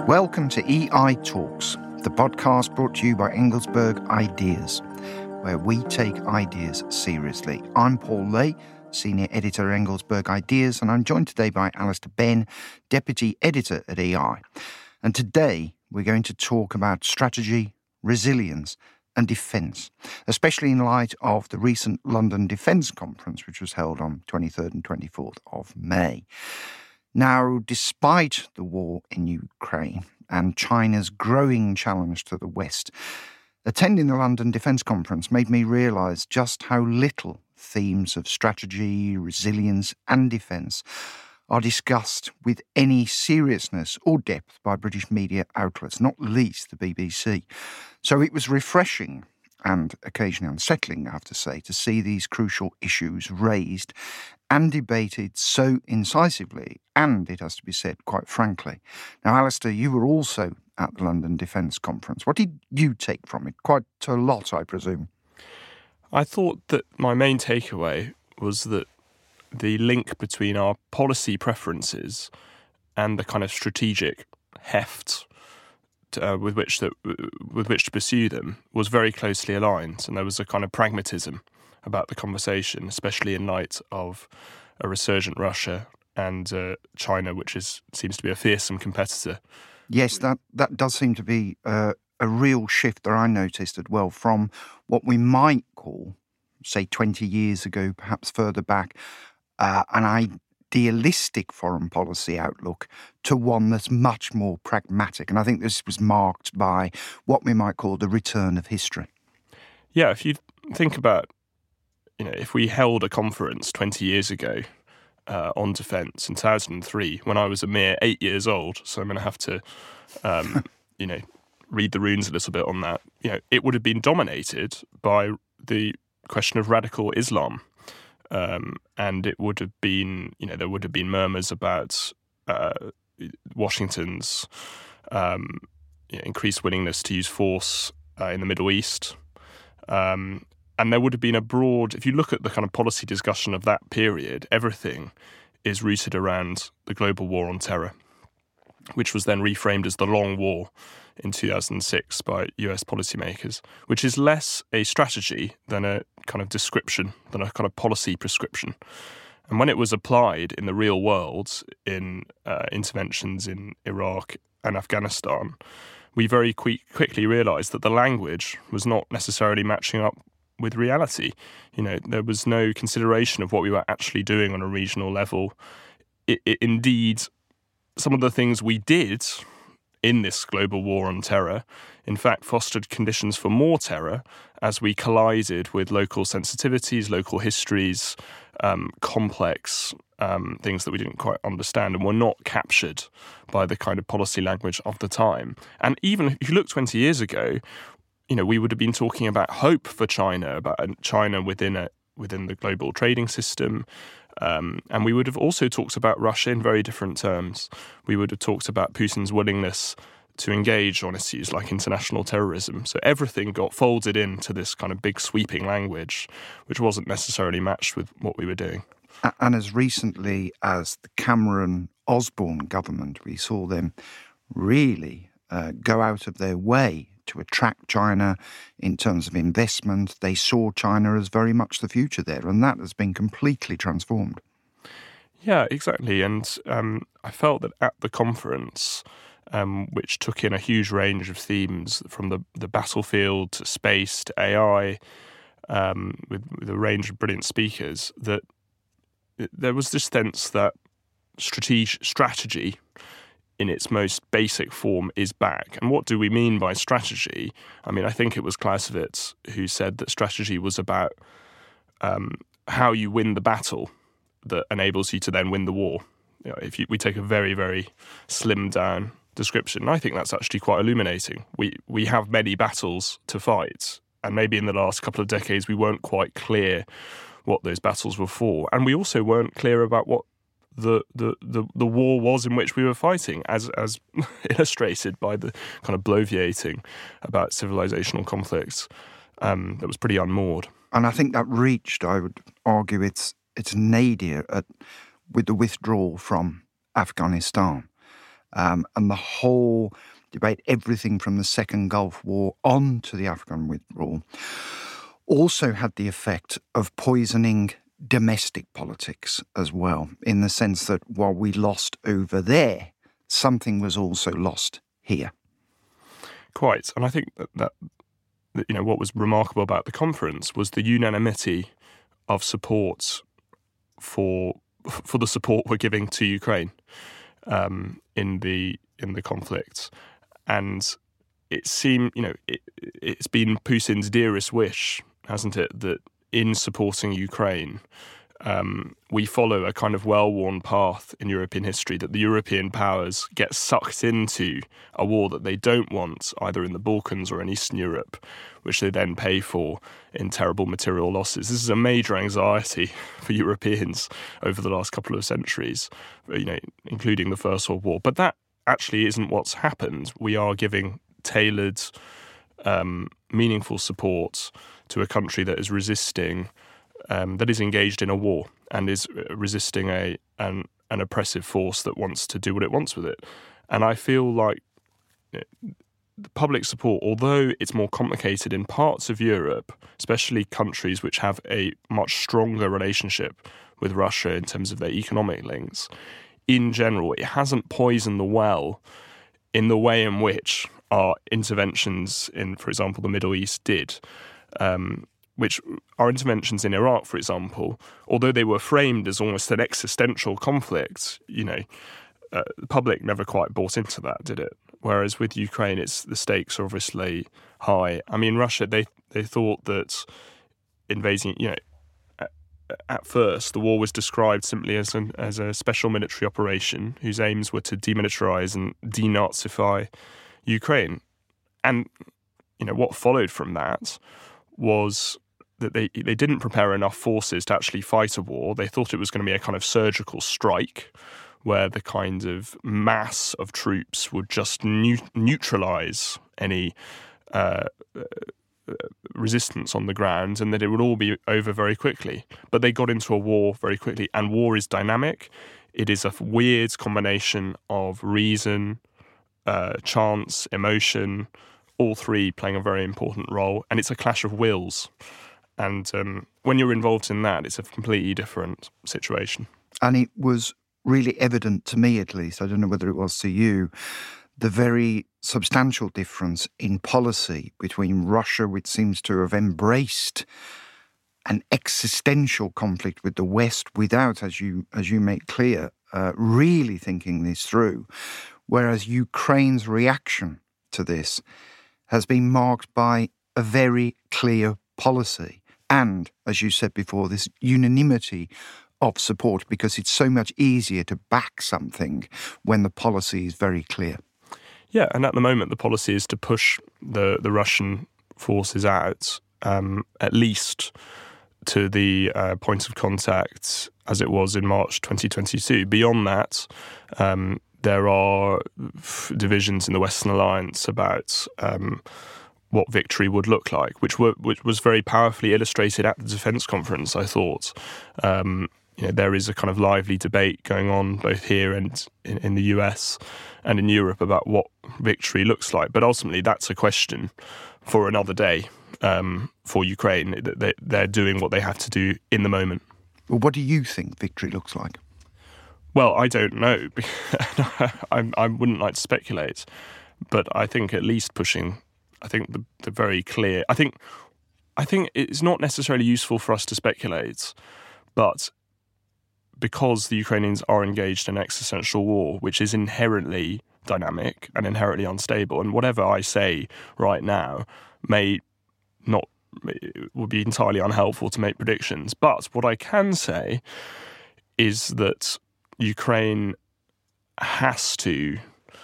Welcome to EI Talks, the podcast brought to you by Engelsberg Ideas, where we take ideas seriously. I'm Paul Lay, Senior Editor at Engelsberg Ideas, and I'm joined today by Alistair Benn, Deputy Editor at EI. And today we're going to talk about strategy, resilience and defence, especially in light of the recent London Defence Conference, which was held on 23rd and 24th of May. Now, despite the war in Ukraine and China's growing challenge to the West, attending the London Defence Conference made me realise just how little themes of strategy, resilience and defence are discussed with any seriousness or depth by British media outlets, not least the BBC. So it was refreshing and occasionally unsettling, I have to say, to see these crucial issues raised and debated so incisively and, it has to be said, quite frankly. Now, Alistair, you were also at the London Defence Conference. What did you take from it? Quite a lot, I presume. I thought that my main takeaway was that the link between our policy preferences and the kind of strategic heft with which to pursue them was very closely aligned, and there was a kind of pragmatism about the conversation, especially in light of a resurgent Russia and China, which seems to be a fearsome competitor. Yes, that does seem to be a real shift that I noticed as well from what we might call, say, 20 years ago, perhaps further back, an idealistic foreign policy outlook to one that's much more pragmatic. And I think this was marked by what we might call the return of history. Yeah, if you think about, if we held a conference 20 years ago on defence in 2003, when I was a mere 8 years old, so I'm going to have to, read the runes a little bit on that, it would have been dominated by the question of radical Islam. And it would have been, there would have been murmurs about Washington's increased willingness to use force in the Middle East. And there would have been a broad, if you look at the kind of policy discussion of that period, everything is rooted around the global war on terror, which was then reframed as the Long War in 2006 by US policymakers, which is less a strategy than a kind of description, than a kind of policy prescription. And when it was applied in the real world, in interventions in Iraq and Afghanistan, we very quickly realised that the language was not necessarily matching up with reality. There was no consideration of what we were actually doing on a regional level. Indeed, some of the things we did in this global war on terror, in fact, fostered conditions for more terror as we collided with local sensitivities, local histories, complex things that we didn't quite understand and were not captured by the kind of policy language of the time. And even if you look 20 years ago, we would have been talking about hope for China, about China within the global trading system. And we would have also talked about Russia in very different terms. We would have talked about Putin's willingness to engage on issues like international terrorism. So everything got folded into this kind of big sweeping language, which wasn't necessarily matched with what we were doing. And as recently as the Cameron-Osborne government, we saw them really go out of their way to attract China in terms of investment. They saw China as very much the future there, and that has been completely transformed. Yeah, exactly. And I felt that at the conference, which took in a huge range of themes from the battlefield to space to AI, with a range of brilliant speakers, that there was this sense that strategy in its most basic form is back. And what do we mean by strategy? I think it was Clausewitz who said that strategy was about how you win the battle that enables you to then win the war. We take a very, very slimmed down description, I think that's actually quite illuminating. We have many battles to fight, and maybe in the last couple of decades we weren't quite clear what those battles were for. And we also weren't clear about what the war was in which we were fighting, as illustrated by the kind of bloviating about civilizational conflicts that was pretty unmoored. And I think that reached, I would argue, its nadir with the withdrawal from Afghanistan. and the whole debate, everything from the Second Gulf War on to the Afghan withdrawal, also had the effect of poisoning domestic politics as well, in the sense that while we lost over there, something was also lost here. Quite. And I think that what was remarkable about the conference was the unanimity of support for the support we're giving to Ukraine in the conflict. And it seemed, it's been Putin's dearest wish, hasn't it, that in supporting Ukraine, we follow a kind of well-worn path in European history, that the European powers get sucked into a war that they don't want, either in the Balkans or in Eastern Europe, which they then pay for in terrible material losses. This is a major anxiety for Europeans over the last couple of centuries, including the First World War. But that actually isn't what's happened. We are giving tailored, meaningful support to a country that is resisting, that is engaged in a war and is resisting an oppressive force that wants to do what it wants with it. And I feel like the public support, although it's more complicated in parts of Europe, especially countries which have a much stronger relationship with Russia in terms of their economic links, in general, it hasn't poisoned the well in the way in which our interventions in, for example, the Middle East did. Which our interventions in Iraq, for example, although they were framed as almost an existential conflict, the public never quite bought into that, did it? Whereas with Ukraine, the stakes are obviously high. I mean, Russia, they thought that invading, at first, the war was described simply as a special military operation whose aims were to demilitarize and denazify Ukraine. And, what followed from that was that they didn't prepare enough forces to actually fight a war. They thought it was going to be a kind of surgical strike where the kind of mass of troops would just neutralize any resistance on the ground, and that it would all be over very quickly. But they got into a war very quickly, and war is dynamic. It is a weird combination of reason, chance, emotion, all three playing a very important role, and it's a clash of wills. And when you're involved in that, it's a completely different situation. And it was really evident to me, at least, I don't know whether it was to you, the very substantial difference in policy between Russia, which seems to have embraced an existential conflict with the West without, as you make clear, really thinking this through, whereas Ukraine's reaction to this has been marked by a very clear policy and, as you said before, this unanimity of support, because it's so much easier to back something when the policy is very clear. Yeah, and at the moment the policy is to push the Russian forces out, at least to the point of contact as it was in March 2022. Beyond that, there are divisions in the Western Alliance about what victory would look like, which was very powerfully illustrated at the Defence Conference, I thought. There is a kind of lively debate going on both here and in the US and in Europe about what victory looks like. But ultimately, that's a question for another day for Ukraine. They're doing what they have to do in the moment. Well, what do you think victory looks like? Well, I don't know. I wouldn't like to speculate. But I think at least pushing, I think the very clear... I think it's not necessarily useful for us to speculate, but because the Ukrainians are engaged in an existential war, which is inherently dynamic and inherently unstable, and whatever I say right now would be entirely unhelpful to make predictions. But what I can say is that Ukraine has to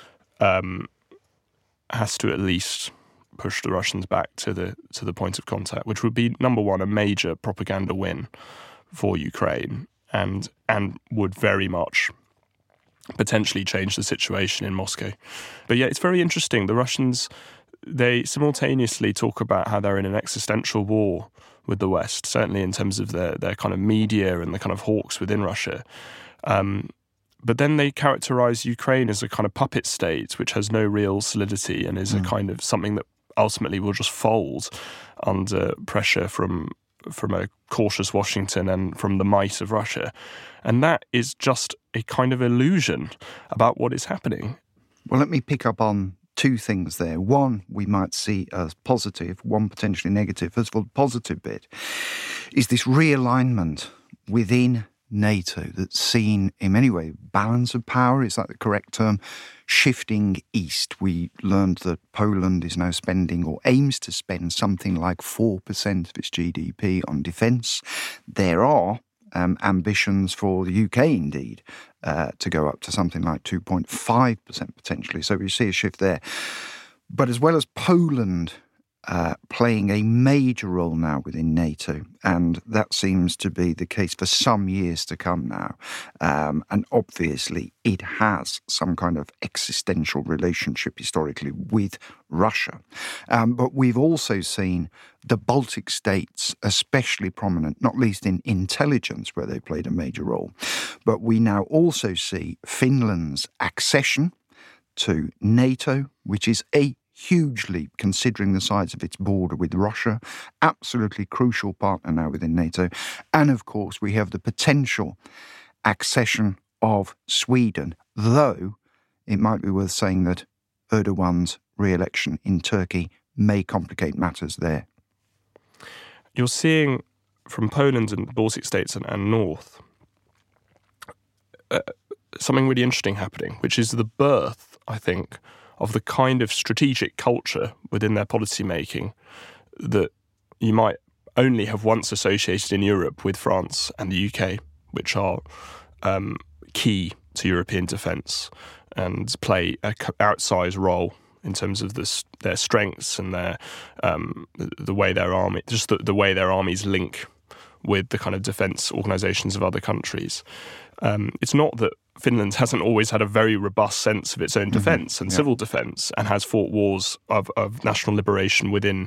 at least push the Russians back to the point of contact, which would be, number one, a major propaganda win for Ukraine, and would very much potentially change the situation in Moscow. But yeah, it's very interesting. The Russians, they simultaneously talk about how they're in an existential war with the West, certainly in terms of their kind of media and the kind of hawks within Russia. But then they characterise Ukraine as a kind of puppet state, which has no real solidity and is a kind of something that ultimately will just fold under pressure from a cautious Washington and from the might of Russia. And that is just a kind of illusion about what is happening. Well, let me pick up on two things there. One, we might see as positive, one potentially negative. First of all, the positive bit is this realignment within NATO that's seen in many ways balance of power, is that the correct term, shifting east. We learned that Poland is now spending or aims to spend something like 4% of its GDP on defence. There are ambitions for the UK, indeed, to go up to something like 2.5% potentially. So we see a shift there. But as well as Poland playing a major role now within NATO, and that seems to be the case for some years to come now. And obviously it has some kind of existential relationship historically with Russia. But we've also seen the Baltic states especially prominent, not least in intelligence, where they played a major role. But we now also see Finland's accession to NATO, which is a hugely, considering the size of its border with Russia, absolutely crucial partner now within NATO. And of course, we have the potential accession of Sweden, though it might be worth saying that Erdogan's re-election in Turkey may complicate matters there. You're seeing from Poland and the Baltic states and north something really interesting happening, which is the birth, I think, of the kind of strategic culture within their policy making that you might only have once associated in Europe with France and the UK, which are key to European defence and play an outsized role in terms of their strengths and their the way their army, just the way their armies link with the kind of defence organisations of other countries. It's not that Finland hasn't always had a very robust sense of its own defence and civil defence, and has fought wars of national liberation within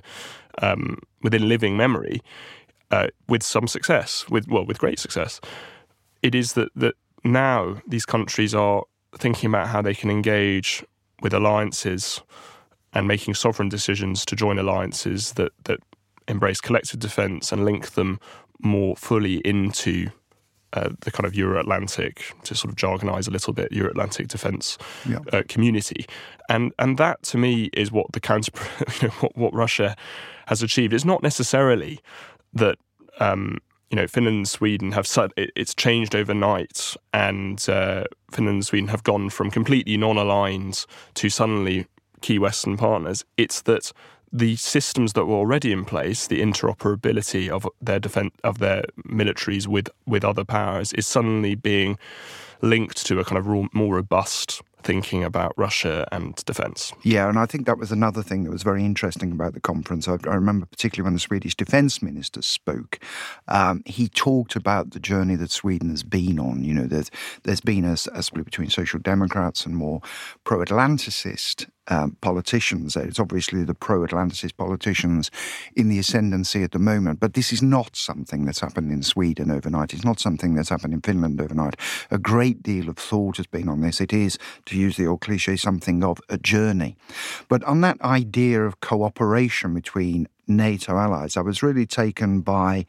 living memory with some success, with great success. It is that now these countries are thinking about how they can engage with alliances and making sovereign decisions to join alliances that embrace collective defence and link them more fully into the kind of Euro-Atlantic, to sort of jargonise a little bit, Euro-Atlantic defence community, and that to me is what the what Russia has achieved. It's not necessarily that Finland and Sweden have it's changed overnight, and Finland and Sweden have gone from completely non-aligned to suddenly key Western partners. It's that the systems that were already in place, the interoperability of their their militaries with other powers, is suddenly being linked to a kind of more robust thinking about Russia and defence. Yeah, and I think that was another thing that was very interesting about the conference. I remember particularly when the Swedish defence minister spoke, he talked about the journey that Sweden has been on. You know, there's been a split between Social Democrats and more pro-Atlanticist politicians. It's obviously the pro-Atlanticist politicians in the ascendancy at the moment, but this is not something that's happened in Sweden overnight. It's not something that's happened in Finland overnight. A great deal of thought has been on this. It is, to use the old cliche, something of a journey. But on that idea of cooperation between NATO allies, I was really taken by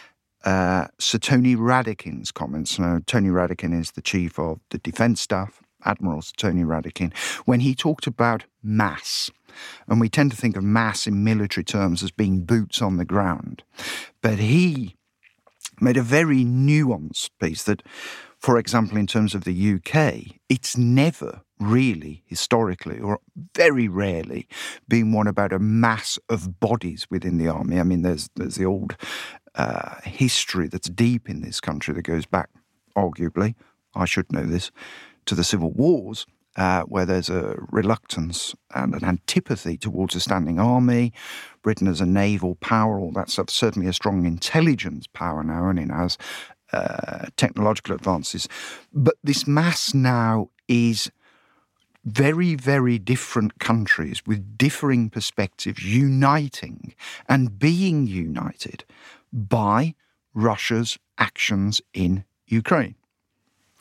Sir Tony Radakin's comments. Now, Tony Radakin is the chief of the defence staff, Admiral Sir Tony Radakin, when he talked about mass. And we tend to think of mass in military terms as being boots on the ground. But he made a very nuanced piece that, for example, in terms of the UK, it's never really, historically, or very rarely, been one about a mass of bodies within the army. I mean, there's the old history that's deep in this country that goes back, arguably, I should know this, to the civil wars, where there's a reluctance and an antipathy towards a standing army. Britain as a naval power, all that stuff, certainly a strong intelligence power now, and it has technological advances. But this mass now is very, very different countries with differing perspectives uniting and being united by Russia's actions in Ukraine.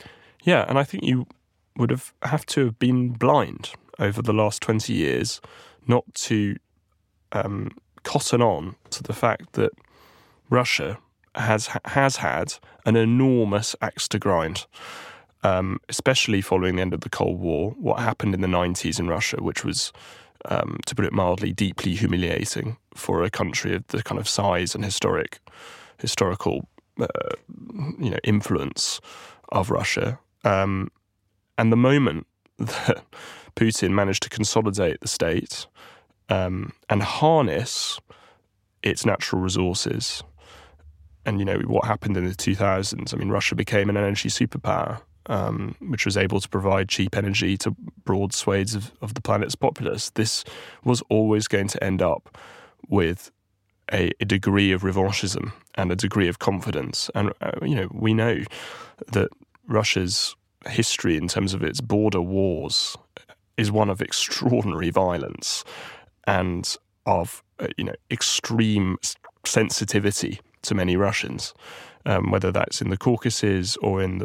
Yeah, and I think you would have to have been blind over the last 20 years not to cotton on to the fact that Russia has had an enormous axe to grind, especially following the end of the Cold War. What happened in the 90s in Russia, which was, to put it mildly, deeply humiliating for a country of the kind of size and historical influence of Russia. And the moment that Putin managed to consolidate the state and harness its natural resources, and what happened in the 2000s. I mean, Russia became an energy superpower, which was able to provide cheap energy to broad swathes of the planet's populace. This was always going to end up with a degree of revanchism and a degree of confidence. And we know that Russia's history in terms of its border wars is one of extraordinary violence and of extreme sensitivity to many Russians, whether that's in the Caucasus or in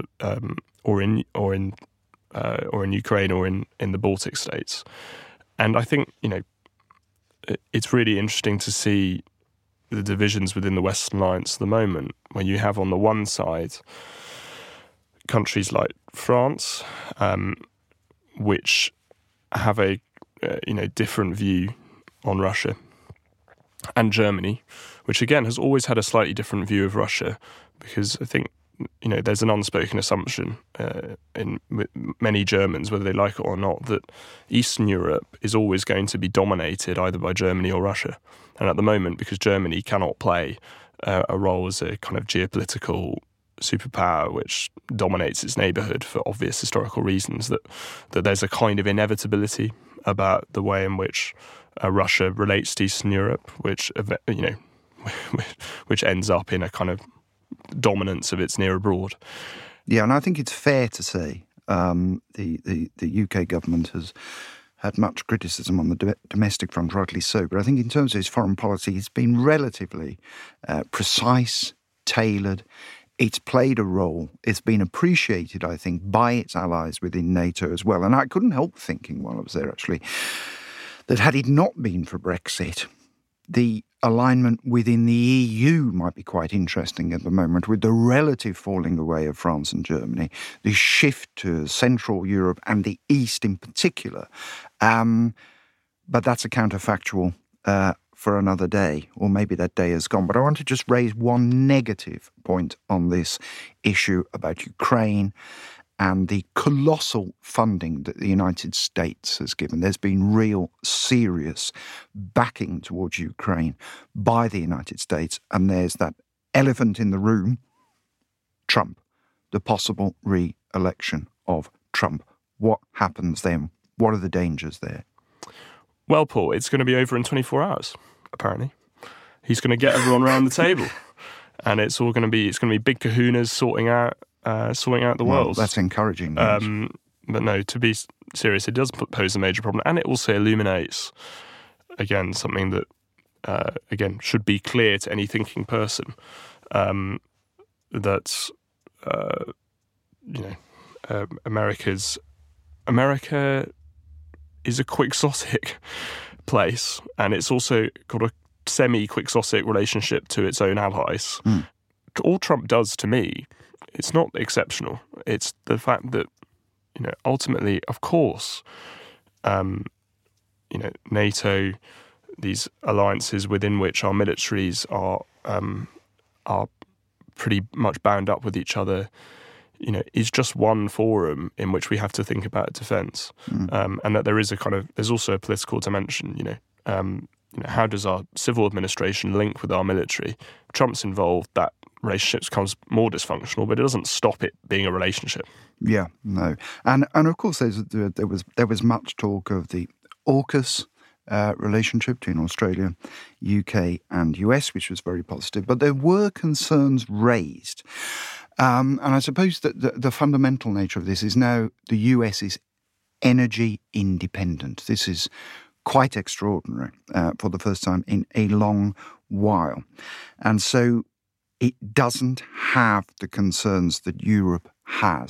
Ukraine or in the Baltic states. And I think it's really interesting to see the divisions within the Western alliance at the moment, where you have on the one side countries like France, which have a different view on Russia, and Germany, which again has always had a slightly different view of Russia, because I think there's an unspoken assumption in many Germans, whether they like it or not, that Eastern Europe is always going to be dominated either by Germany or Russia. And at the moment, because Germany cannot play a role as a kind of geopolitical superpower which dominates its neighbourhood for obvious historical reasons, that there's a kind of inevitability about the way in which Russia relates to Eastern Europe, which ends up in a kind of dominance of its near abroad. Yeah, and I think it's fair to say the UK government has had much criticism on the domestic front, rightly so. But I think in terms of its foreign policy, it's been relatively precise, tailored. It's played a role. It's been appreciated, I think, by its allies within NATO as well. And I couldn't help thinking while I was there, actually, that had it not been for Brexit, the alignment within the EU might be quite interesting at the moment, with the relative falling away of France and Germany, the shift to Central Europe and the East in particular. But that's a counterfactual for another day, or maybe that day is gone. But I want to just raise one negative point on this issue about Ukraine and the colossal funding that the United States has given. There's been real serious backing towards Ukraine by the United States, and there's that elephant in the room, Trump, the possible re-election of Trump. What happens then? What are the dangers there? Well, Paul, it's going to be over in 24 hours, apparently. He's going to get everyone around the table, and it's going to be big kahunas sorting out the world. That's encouraging. But no, to be serious, it does pose a major problem, and it also illuminates, again, something that, should be clear to any thinking person, that America is a quixotic place, and it's also got a semi-quixotic relationship to its own allies. All Trump does, to me, it's not exceptional. It's the fact that, ultimately, of course, NATO, these alliances within which our militaries are pretty much bound up with each other, is just one forum in which we have to think about defence, and that there's also a political dimension. How does our civil administration link with our military? Trump's involved, that relationship becomes more dysfunctional, but it doesn't stop it being a relationship. Yeah, no, and of course there was much talk of the AUKUS relationship between Australia, UK, and US, which was very positive, but there were concerns raised. And I suppose that the fundamental nature of this is now the US is energy independent. This is quite extraordinary for the first time in a long while. And so it doesn't have the concerns that Europe has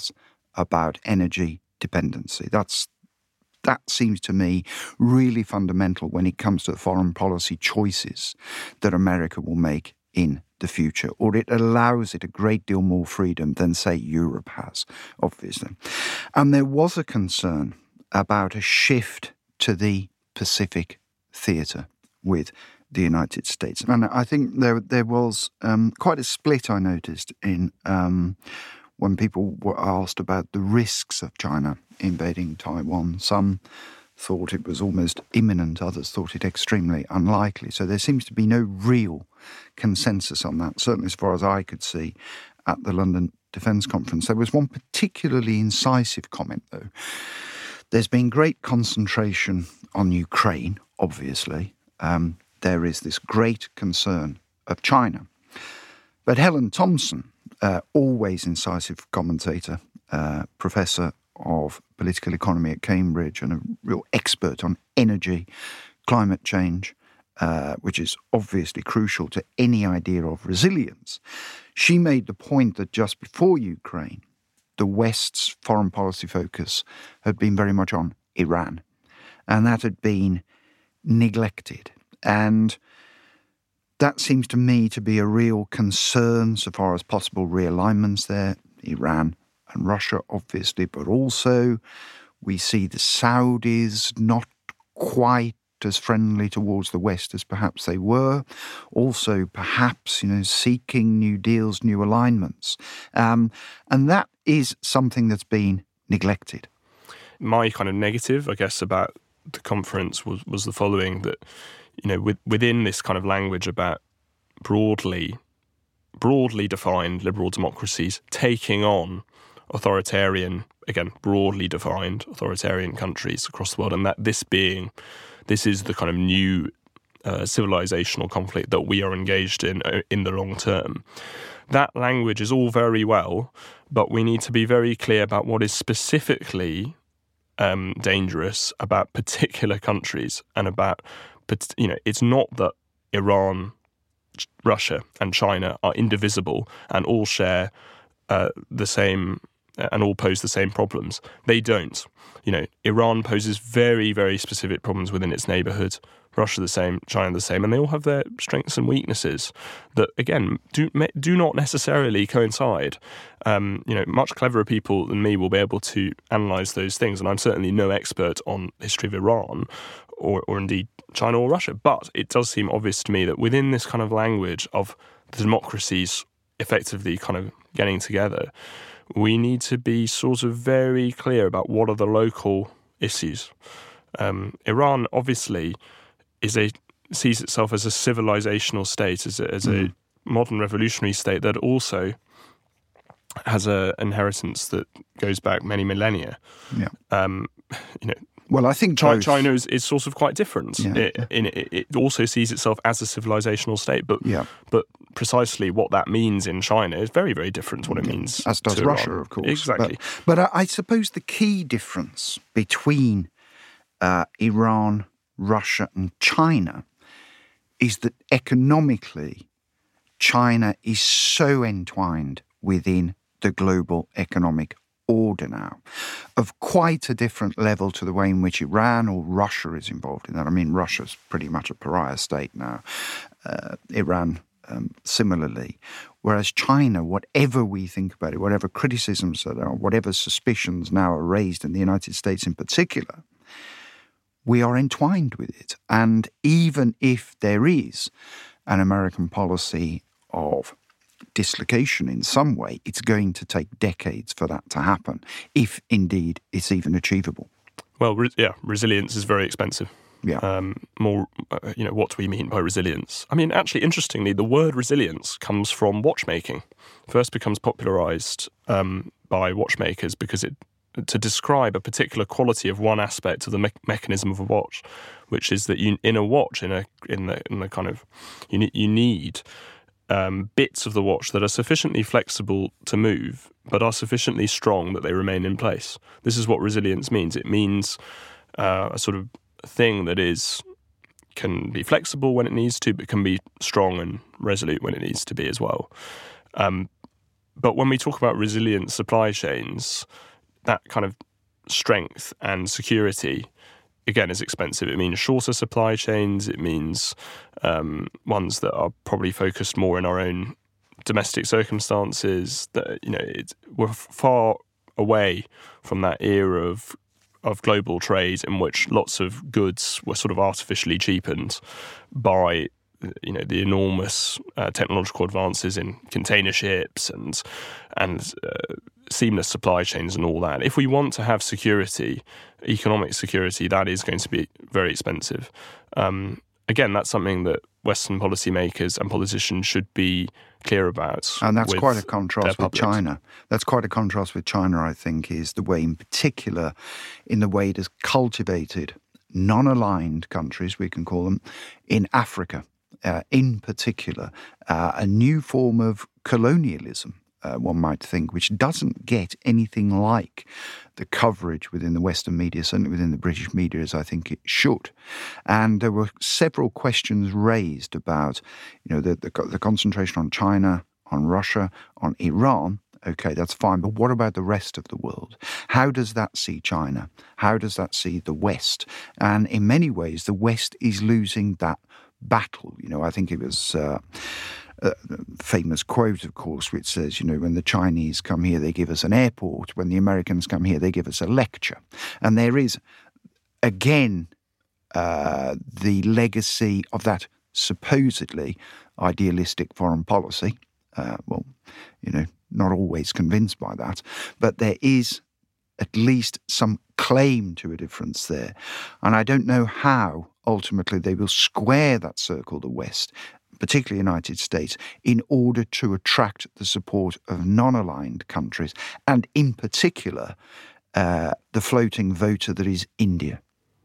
about energy dependency. That seems to me really fundamental when it comes to the foreign policy choices that America will make in the future, or it allows it a great deal more freedom than, say, Europe has, obviously. And there was a concern about a shift to the Pacific theatre with the United States. And I think there was quite a split, I noticed, in when people were asked about the risks of China invading Taiwan. Some thought it was almost imminent, others thought it extremely unlikely. So there seems to be no real consensus on that, certainly as far as I could see at the London Defence Conference. There was one particularly incisive comment, though. There's been great concentration on Ukraine, obviously. There is this great concern of China. But Helen Thompson, always incisive commentator, professor of political economy at Cambridge and a real expert on energy, climate change, which is obviously crucial to any idea of resilience. She made the point that just before Ukraine, the West's foreign policy focus had been very much on Iran, and that had been neglected. And that seems to me to be a real concern so far as possible realignments there, Iran and Russia, obviously, but also we see the Saudis not quite as friendly towards the West as perhaps they were. Also, perhaps, seeking new deals, new alignments. And that is something that's been neglected. My kind of negative, I guess, about the conference was the following, that, within this kind of language about broadly defined liberal democracies taking on authoritarian, again, broadly defined authoritarian countries across the world, and that this is the kind of new civilizational conflict that we are engaged in the long term. That language is all very well, but we need to be very clear about what is specifically dangerous about particular countries, and about, it's not that Iran, Russia and China are indivisible and all share the same and all pose the same problems. They don't. Iran poses very, very specific problems within its neighbourhood. Russia the same, China the same, and they all have their strengths and weaknesses that, again, do not necessarily coincide. Much cleverer people than me will be able to analyse those things, and I'm certainly no expert on the history of Iran or indeed China or Russia, but it does seem obvious to me that within this kind of language of the democracies effectively kind of getting together, we need to be sort of very clear about what are the local issues. Iran obviously sees itself as a civilizational state, as a modern revolutionary state that also has an inheritance that goes back many millennia. Yeah. Well, I think China is sort of quite different. Yeah. It also sees itself as a civilizational state, but precisely what that means in China is very, very different to what it means. As does to Russia, Iran. of course. Exactly. But I suppose the key difference between Iran, Russia and China is that economically, China is so entwined within the global economic order now, of quite a different level to the way in which Iran or Russia is involved in that. I mean, Russia's pretty much a pariah state now. Iran similarly. Whereas China, whatever we think about it, whatever criticisms there are, whatever suspicions now are raised in the United States in particular, we are entwined with it. And even if there is an American policy of dislocation in some way, it's going to take decades for that to happen, if indeed it's even achievable. Well, resilience is very expensive. Yeah. What do we mean by resilience? I mean, actually, interestingly, the word resilience comes from watchmaking. First becomes popularized by watchmakers because to describe a particular quality of one aspect of the mechanism of a watch, which is that in a watch, in the kind of, you need bits of the watch that are sufficiently flexible to move, but are sufficiently strong that they remain in place. This is what resilience means. It means a sort of thing that can be flexible when it needs to, but can be strong and resolute when it needs to be as well. But when we talk about resilient supply chains, that kind of strength and security, again, is expensive. It means shorter supply chains. It means ones that are probably focused more in our own domestic circumstances. That, you know, we're far away from that era of global trade in which lots of goods were sort of artificially cheapened by, you know, the enormous technological advances in container ships and seamless supply chains and all that. If we want to have security, economic security, that is going to be very expensive. Again, that's something that Western policymakers and politicians should be clear about. And that's quite a contrast with China. That's quite a contrast with China, I think, is the way, in particular, in the way it has cultivated non-aligned countries, we can call them, in Africa. In particular, a new form of colonialism, one might think, which doesn't get anything like the coverage within the Western media, certainly within the British media, as I think it should. And there were several questions raised about, you know, the concentration on China, on Russia, on Iran. Okay, that's fine, but what about the rest of the world? How does that see China? How does that see the West? And in many ways, the West is losing that battle. You know, I think it was a famous quote, of course, which says, you know, when the Chinese come here, they give us an airport. When the Americans come here, they give us a lecture. And there is, again, the legacy of that supposedly idealistic foreign policy. Well, you know, not always convinced by that, but there is at least some claim to a difference there. And I don't know how ultimately they will square that circle, the West, particularly the United States, in order to attract the support of non-aligned countries, and in particular, the floating voter that is India.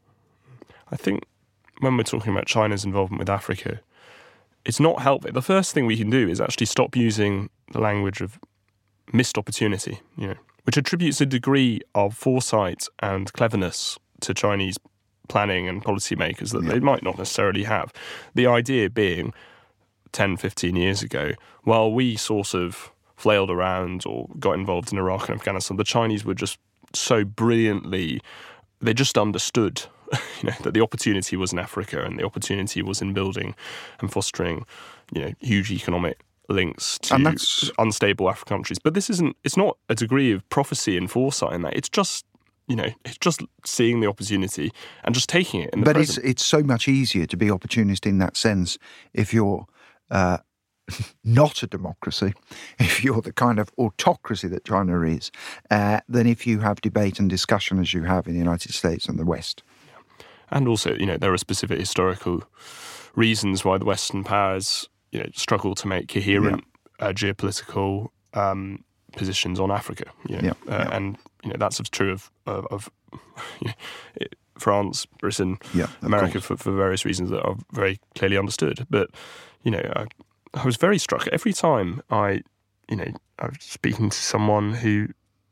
I think when we're talking about China's involvement with Africa, it's not helpful. The first thing we can do is actually stop using the language of missed opportunity, you know, which attributes a degree of foresight and cleverness to Chinese planning and policymakers that they might not necessarily have. The idea being 10, 15 years ago, while we sort of flailed around or got involved in Iraq and Afghanistan, the Chinese were just so brilliantly, they just understood, you know, that the opportunity was in Africa and the opportunity was in building and fostering, you know, huge economic links to unstable African countries. But it's not a degree of prophecy and foresight in that. It's just, you know, it's just seeing the opportunity and just taking it in the present. But it's so much easier to be opportunist in that sense if you're not a democracy, if you're the kind of autocracy that China is, than if you have debate and discussion as you have in the United States and the West. Yeah. And also, you know, there are specific historical reasons why the Western powers, you know, struggle to make coherent geopolitical positions on Africa. You know? And, you know, that's true of you know, France, Britain, America for various reasons that are very clearly understood. But, you know, I was very struck every time I was speaking to someone who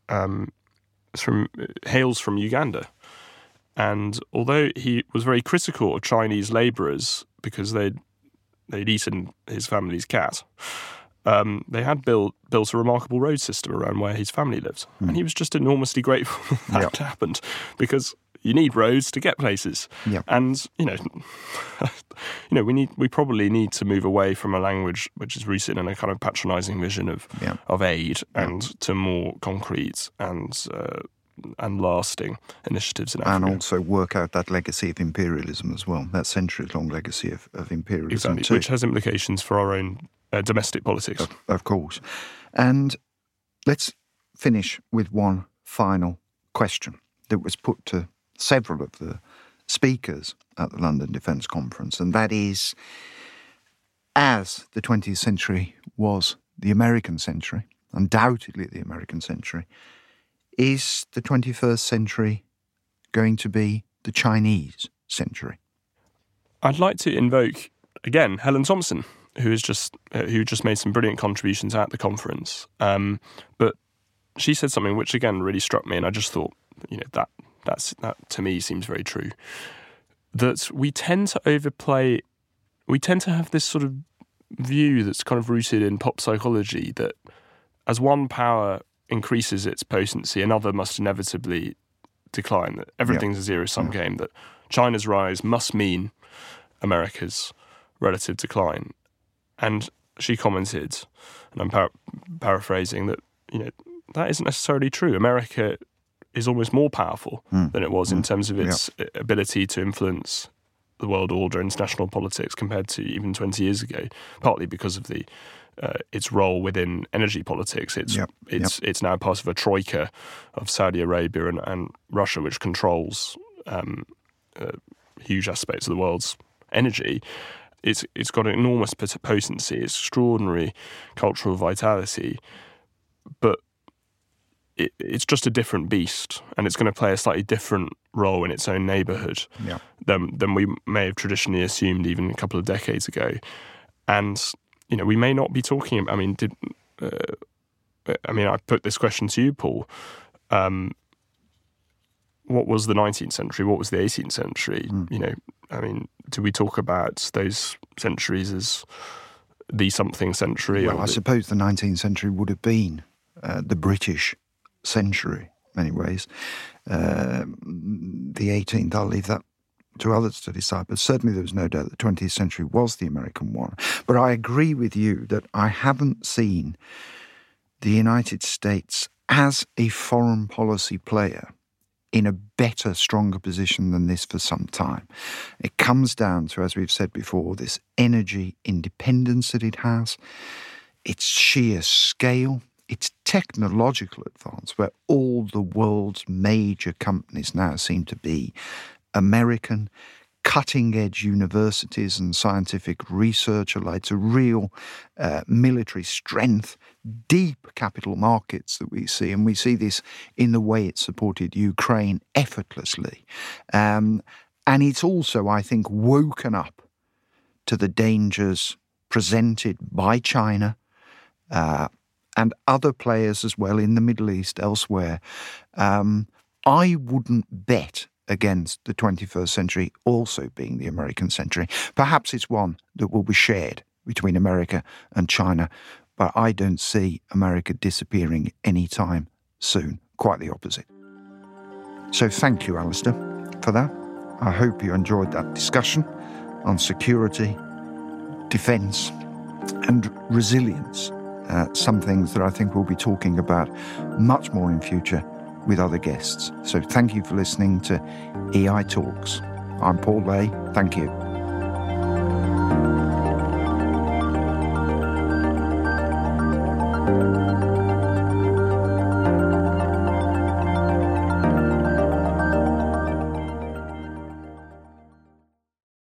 hails from Uganda. And although he was very critical of Chinese labourers because they'd eaten his family's cat, they had built a remarkable road system around where his family lives. And he was just enormously grateful that happened, because you need roads to get places. And, you know, we probably need to move away from a language which is rooted in a kind of patronising vision of aid and to more concrete and lasting initiatives in Africa. And also work out that legacy of imperialism as well, that centuries-long legacy of imperialism exactly, which has implications for our own domestic politics. Of course. And let's finish with one final question that was put to several of the speakers at the London Defence Conference, and that is, as the 20th century was the American century, undoubtedly the American century, is the 21st century going to be the Chinese century? I'd like to invoke, again, Helen Thompson, who just made some brilliant contributions at the conference. But she said something which, again, really struck me, and I just thought, you know, that to me seems very true. That we tend to have this sort of view that's kind of rooted in pop psychology that as one power increases its potency, another must inevitably decline. That everything's a zero-sum game, that China's rise must mean America's relative decline. And she commented, and I'm paraphrasing, that that isn't necessarily true. America is almost more powerful than it was in terms of its ability to influence the world order, international politics, compared to even 20 years ago, partly because of its role within energy politics. It's now part of a troika of Saudi Arabia and Russia, which controls huge aspects of the world's energy. It's got an enormous potency, extraordinary cultural vitality, but it's just a different beast, and it's going to play a slightly different role in its own neighbourhood than we may have traditionally assumed even a couple of decades ago. And we may not be talking about. I put this question to you, Paul. What was the 19th century? What was the 18th century? Do we talk about those centuries as the something century? Well, I suppose the 19th century would have been the British century, in many ways. The 18th, I'll leave that to others to decide, but certainly there was no doubt that the 20th century was the American one. But I agree with you that I haven't seen the United States as a foreign policy player in a better, stronger position than this for some time. It comes down to, as we've said before, this energy independence that it has, its sheer scale, its technological advance, where all the world's major companies now seem to be American, cutting-edge universities and scientific research allied to real military strength, deep capital markets that we see. And we see this in the way it supported Ukraine effortlessly. And it's also, I think, woken up to the dangers presented by China and other players as well in the Middle East, elsewhere. I wouldn't bet against the 21st century also being the American century. Perhaps it's one that will be shared between America and China, but I don't see America disappearing anytime soon. Quite the opposite. So thank you, Alistair, for that. I hope you enjoyed that discussion on security, defence and resilience. Some things that I think we'll be talking about much more in future with other guests. So thank you for listening to EI Talks. I'm Paul Lay. Thank you.